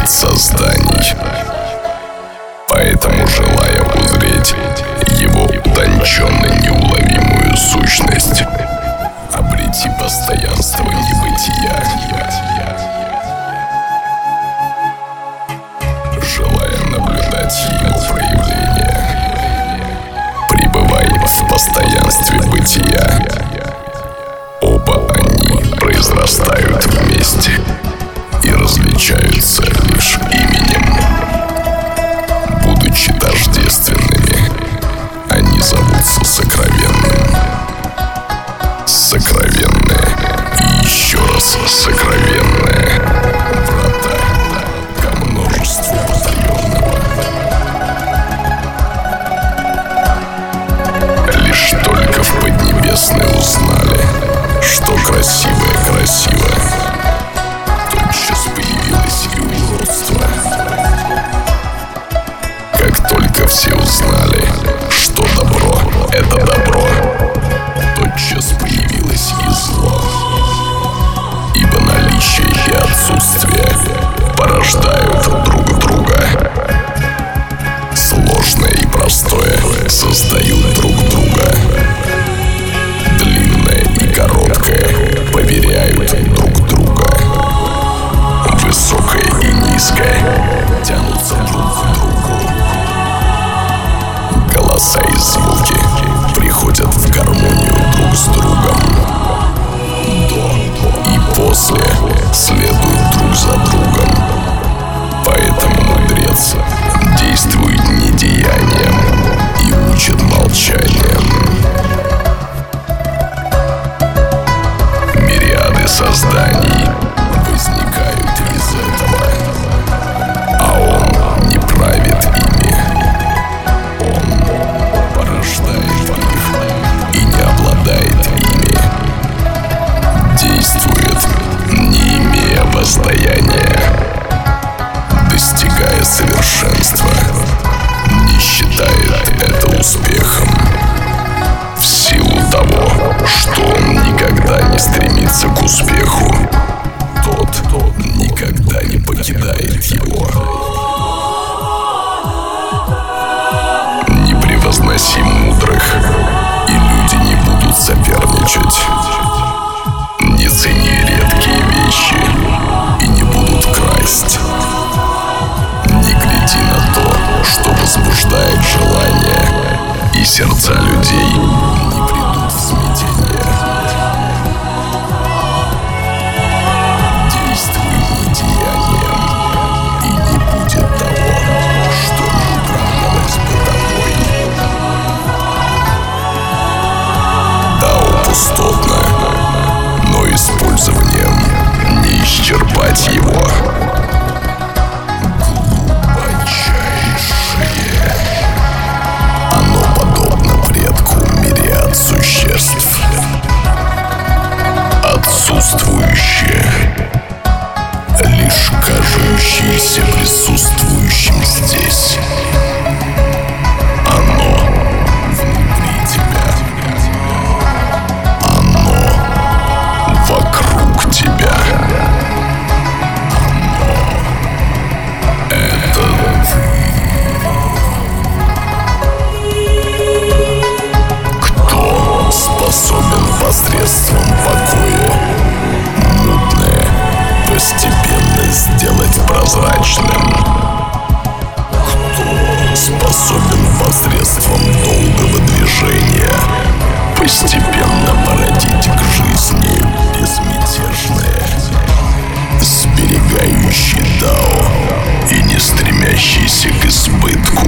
созданий. Поэтому, желая узреть его утонченно неуловимую сущность, обрети постоянство небытия. Желая наблюдать его проявления, пребывай в постоянстве бытия. Оба они произрастают вместе и различаются лишь именем. Будучи тождественными, они зовутся сокровенным. Сокровенное и еще раз сокровенное — врата ко множеству потаенного. Лишь только в Поднебесной узнали, что красивое красиво, тотчас появилось и уродство. Как только все узнали, что добро — это добро, тотчас появилось и зло. Ибо наличие и отсутствие порождают друг друга. Сложное и простое создают друг друга. Длинное и короткое поверяют друг друга. Высокое и низкое тянутся друг к другу. Голоса и звуки приходят в гармонию друг с другом. До и после следуют друг за другом. Поэтому мудрец действует не деянием и учит молчанием. Мириады созданий возникают из этого, а он не правит ими. Он порождает их и не обладает ими. Действует, не имея воздаяния, достигая совершенства, не считает это успехом. В силу того, что он никогда не стремится к успеху, тот никогда не покидает его. Не превозноси мудрых, и люди не будут соперничать. Не цени редкие вещи, и не будут красть. Не гляди на то, что возбуждает желание, и сердца людей не придут в смятение. Действуй не деянием, и не будет того, что не управлялось бы тобой. Дао пустотно, но использованием не исчерпать его. Глубочайшее. Оно подобно предку мириад существ. Отсутствующее, лишь кажущееся присутствующим здесь. Оно внутри тебя. Оно вокруг тебя. Оно — это ты. Кто способен посредством покоя мутное постепенно сделать прозрачным? Кто способен посредством долгого движения постепенно породить к жизни безмятежное, сберегающий дао и не стремящийся к избытку?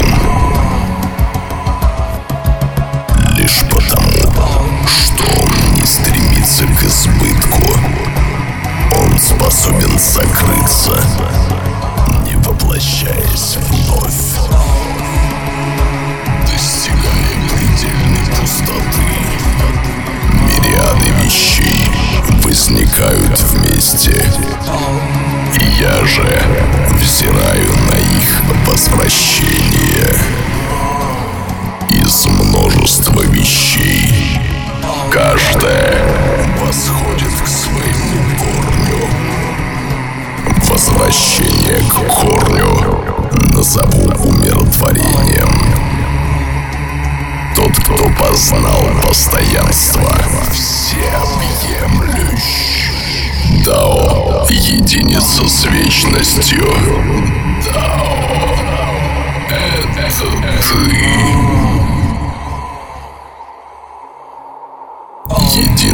Лишь потому, что он не стремится к избытку, он способен сокрыться, не воплощаясь вновь. Достигая предельной пустоты, мириады вещей возникают вместе. Я же взираю на их возвращение. Из множества вещей каждая восходит к своему корню. Возвращение к корню единиться с вечностью. Дао — это ты.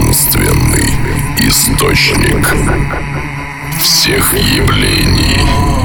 Единственный источник всех явлений.